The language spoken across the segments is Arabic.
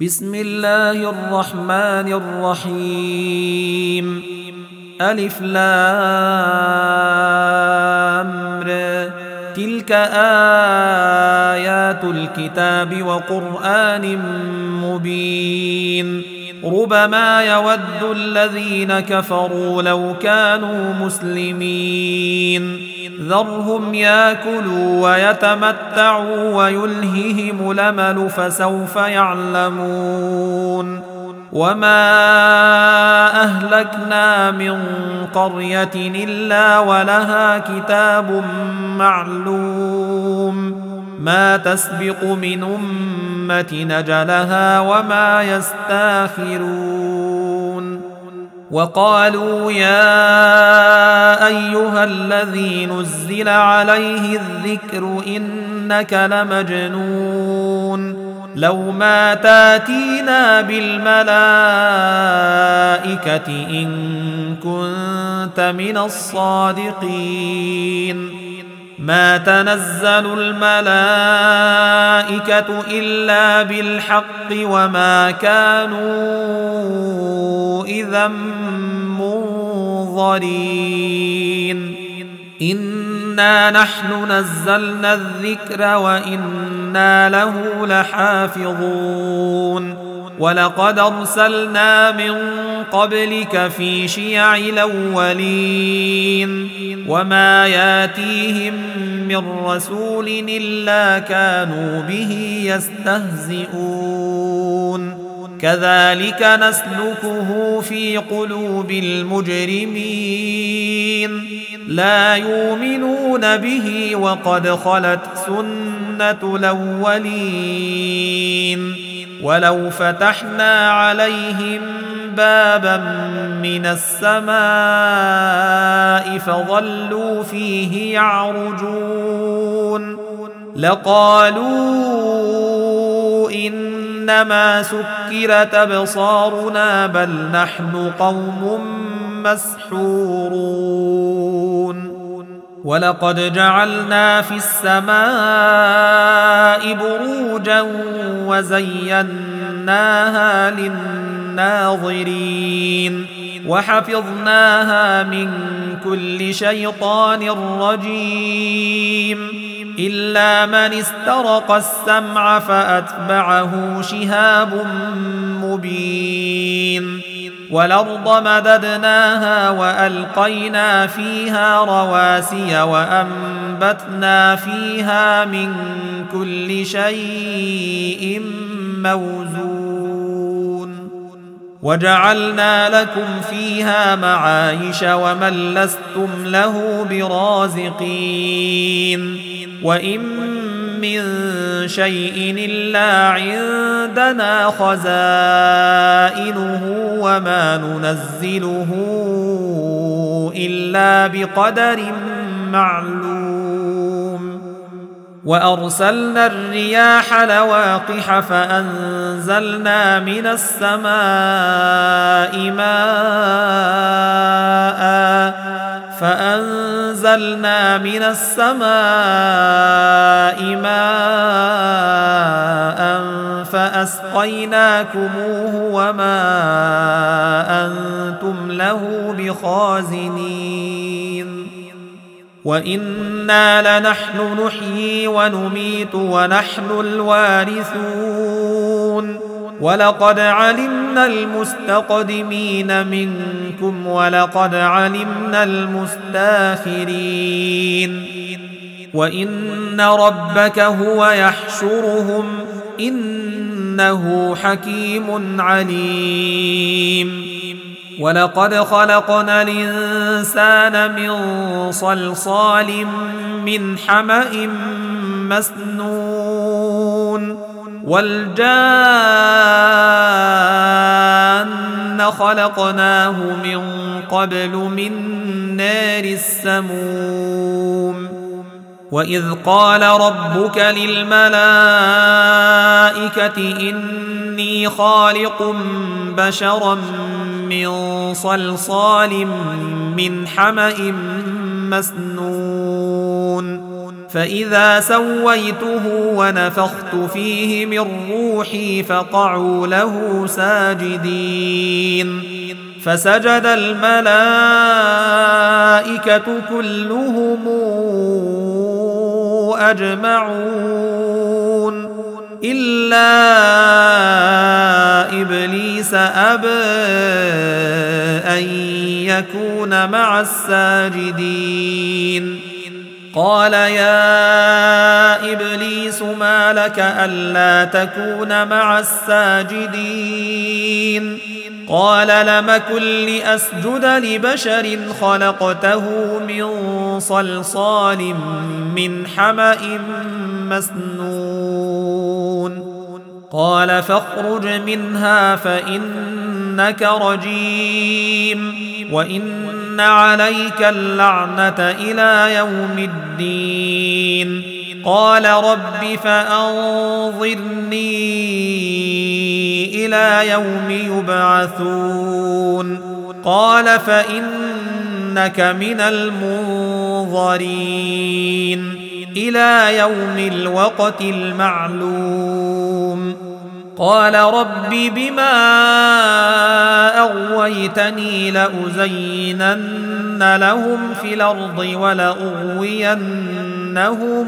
بسم الله الرحمن الرحيم. ألف لام ر. تلك آيات الكتاب وقرآن مبين. ربما يود الذين كفروا لو كانوا مسلمين. ذرهم ياكلوا ويتمتعوا ويلههم الأمل فسوف يعلمون. وما أهلكنا من قرية إلا ولها كتاب معلوم ما تسبق من أمة أجلها وما يستاخرون. وقالوا يا أيها الذي نزل عليه الذكر إنك لمجنون لو ما تاتينا بالملائكة إن كنت من الصادقين. ما تنزل الملائكة إلا بالحق وما كانوا إذا منظرين. إنا نحن نزلنا الذكر وإنا له لحافظون. ولقد أرسلنا من قبلك في شيع الأولين وما ياتيهم من رسول إلا كانوا به يستهزئون. كذلك نسلكه في قلوب المجرمين لا يؤمنون به وقد خلت سنة الأولين. ولو فتحنا عليهم بابا من السماء فظلوا فيه يعرجون لقالوا إنما سكرت أبصارنا بل نحن قوم مسحورون. ولقد جعلنا في السماء بروجا وزيناها للناظرين وحفظناها من كل شيطان رجيم إلا من استرق السمع فأتبعه شهاب مبين. والأرض مددناها وألقينا فيها رواسي وأنبتنا فيها من كل شيء موزون. وجعلنا لكم فيها معايش ومن لستم له برازقين. وإن من شيء إلا عندنا خزائنه وما ننزله إلا بقدر معلوم. وأرسلنا الرياح لواقح فأنزلنا من السماء ماء فأسقيناكموه وما أنتم له بخازنين. وإنا لنحن نحيي ونميت ونحن الوارثون. ولقد علمنا المستقدمين منكم ولقد علمنا المستاخرين. وإن ربك هو يحشرهم إنه حكيم عليم. ولقد خلقنا الإنسان من صلصال من حمأ مسنون. والجان خلقناه من قبل من نار السموم. وإذ قال ربك للملائكة إني خالق بشرا من صلصال من حمأ مسنون فإذا سويته ونفخت فيه من روحي فقعوا له ساجدين فسجد الملائكة كلهم أجمعون إلا إبليس أبى أن يكون مع الساجدين قال يا إبليس ما لك ألا تكون مع الساجدين قال لم كن لأسجد لبشر خلقته من صلصال من حمأ مسنون قال فاخرج منها فإنك رجيم وإن عليك اللعنة إلى يوم الدين قال رب فأنظرني إلى يوم يبعثون قال فإنك من المنظرين إلى يوم الوقت المعلوم قال رب بما أغويتني لأزينن لهم في الأرض ولأغوينهم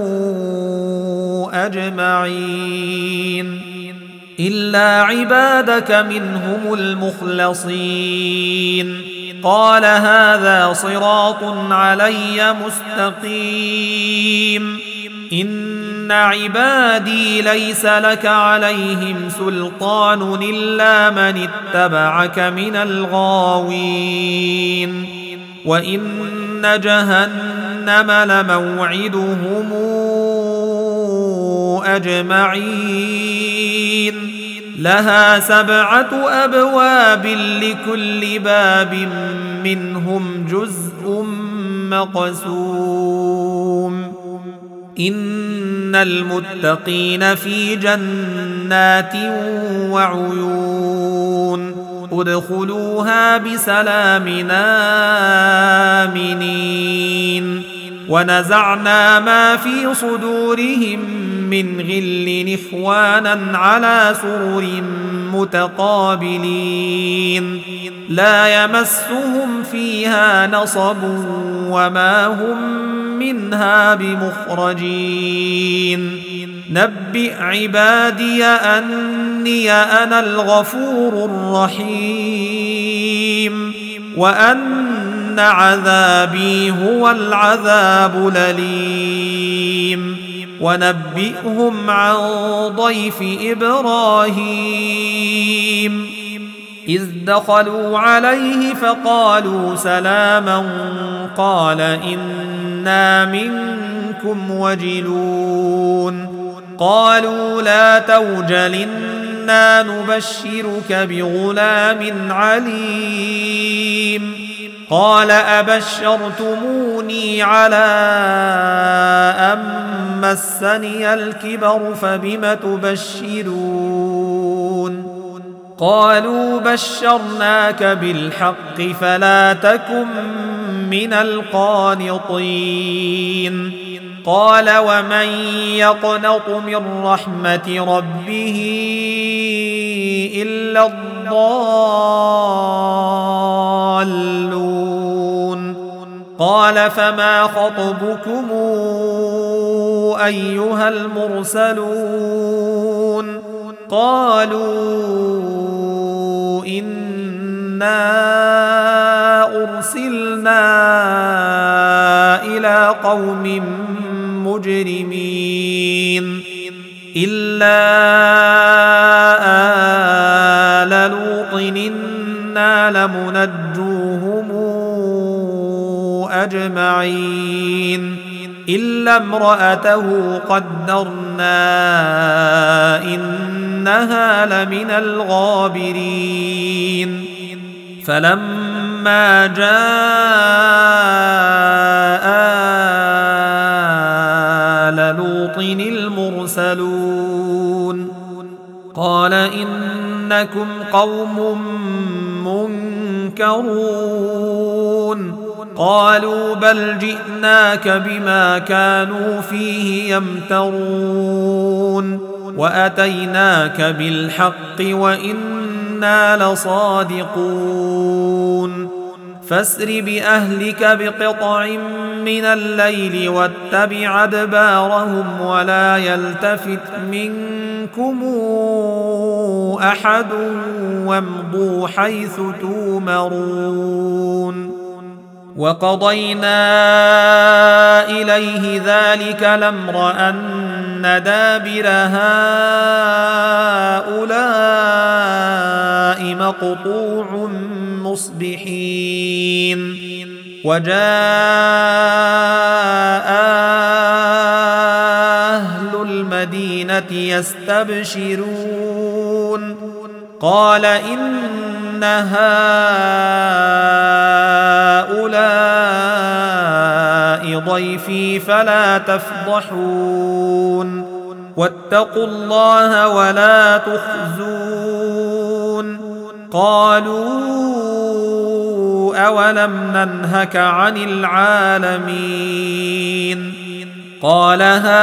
أجمعين إلا عبادك منهم المخلصين قال هذا صراط علي مستقيم إن عبادي ليس لك عليهم سلطان إلا من اتبعك من الغاوين وإن جهنم لموعدهم أجمعين لها 7 أبواب لكل باب منهم جزء مقسوم إن المتقين في جنات وعيون ادخلوها بسلام آمنين ونزعنا ما في صدورهم من غل إخوانا على سرر متقابلين لا يمسهم فيها نصب وما هم منها بمخرجين نبئ عبادي أني أنا الغفور الرحيم وأن عذابي هو العذاب الأليم ونبئهم عن ضيف إبراهيم إذ دخلوا عليه فقالوا سلاما قال إنا منكم وجلون قالوا لا توجل إنا نبشرك بغلام عليم قال أبشرتموني على أن مسني الكبر فبم تبشرون قالوا بشرناك بالحق فلا تكن من القانطين قال ومن يقنط من رحمة ربه إلا الضالون قال فما خطبكم أيها المرسلون قالوا إنا أرسلنا إلى قوم مجرمين إلا آل لوط إنا لمنجوهم أجمعين إلا امرأته قدرنا إنها لمن الغابرين فلما جاء آل لوط المرسلون قال إنكم قوم منكرون قالوا بل جئناك بما كانوا فيه يمترون وأتيناك بالحق وإنا لصادقون فاسر بأهلك بقطع من الليل واتبع أدبارهم ولا يلتفت منكم أحد وامضوا حيث تومرون وقضينا إليه ذلك الأمر أن دابر هؤلاء مقطوع مصبحين وجاء أهل المدينة يستبشرون قال إن هؤلاء ضيفي فلا تفضحون واتقوا الله ولا تخزون قالوا أولم ننهك عن العالمين قال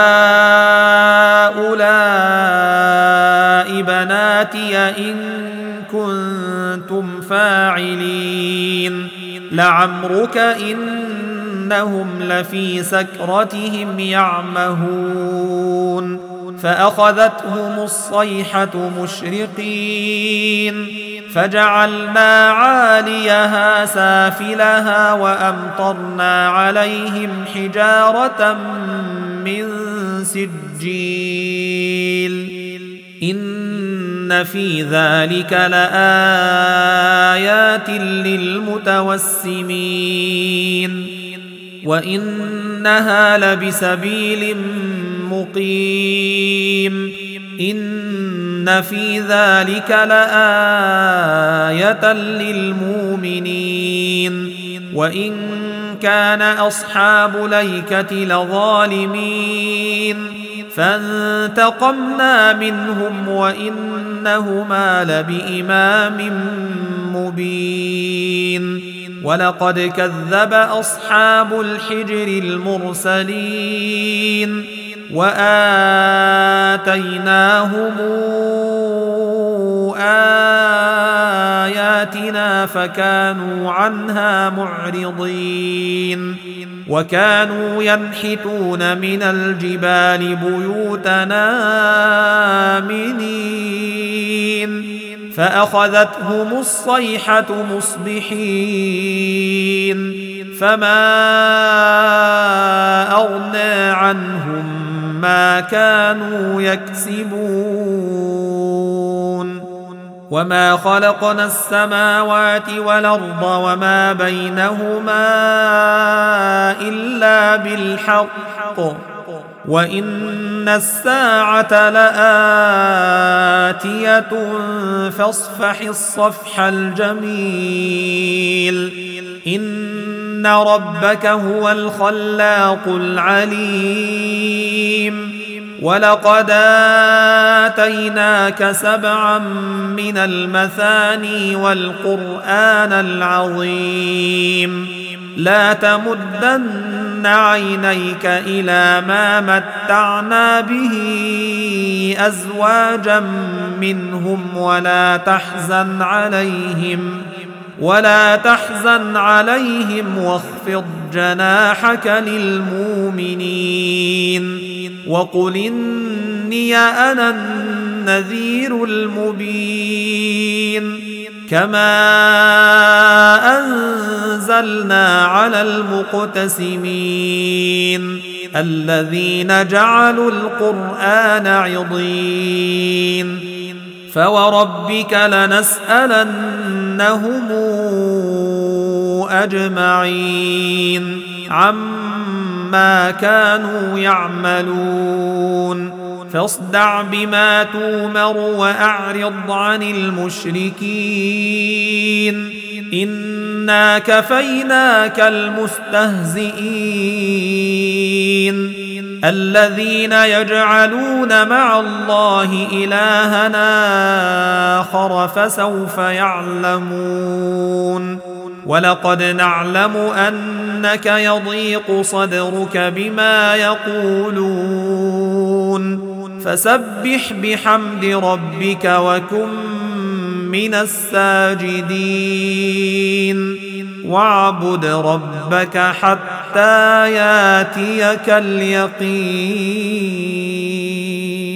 هؤلاء بناتي إن كنتم فاعلين لعمرك إنهم لفي سكرتهم يعمهون فأخذتهم الصيحة مشرقين فجعلنا عاليها سافلها وأمطرنا عليهم حجارة من سجيل إن في ذلك لآيات للمتوسمين وإنها لبسبيل مقيم إن في ذلك لآية للمؤمنين وإن كان أصحاب ليكة لظالمين فانتقمنا منهم وإنهما لبإمام مبين ولقد كذب أصحاب الحجر المرسلين وآتيناهم آياتنا فكانوا عنها معرضين وكانوا ينحتون من الجبال بيوتنا آمنين فأخذتهم الصيحة مصبحين فما أغنى عنهم ما كانوا يكسبون وما خلقنا السماوات والأرض وما بينهما إلا بالحق وإن الساعة لآتية فاصفح الصفح الجميل إن ربك هو الخلاق العليم ولقد آتيناك 7 من المثاني والقرآن العظيم لا تمدن عينيك إلى ما متعنا به أزواجا منهم ولا تحزن عليهم واخفض جناحك للمؤمنين وقل إني أنا النذير المبين كما أنزلنا على المقتسمين الذين جعلوا القرآن عضين فوربك لنسألنهم أجمعين عما كانوا يعملون فاصدع بما تومر وأعرض عن المشركين إنا كفيناك المستهزئين الذين يجعلون مع الله إلهنا آخر فسوف يعلمون ولقد نعلم أنك يضيق صدرك بما يقولون فسبح بحمد ربك وكن من الساجدين واعبد ربك حتى ياتيك اليقين.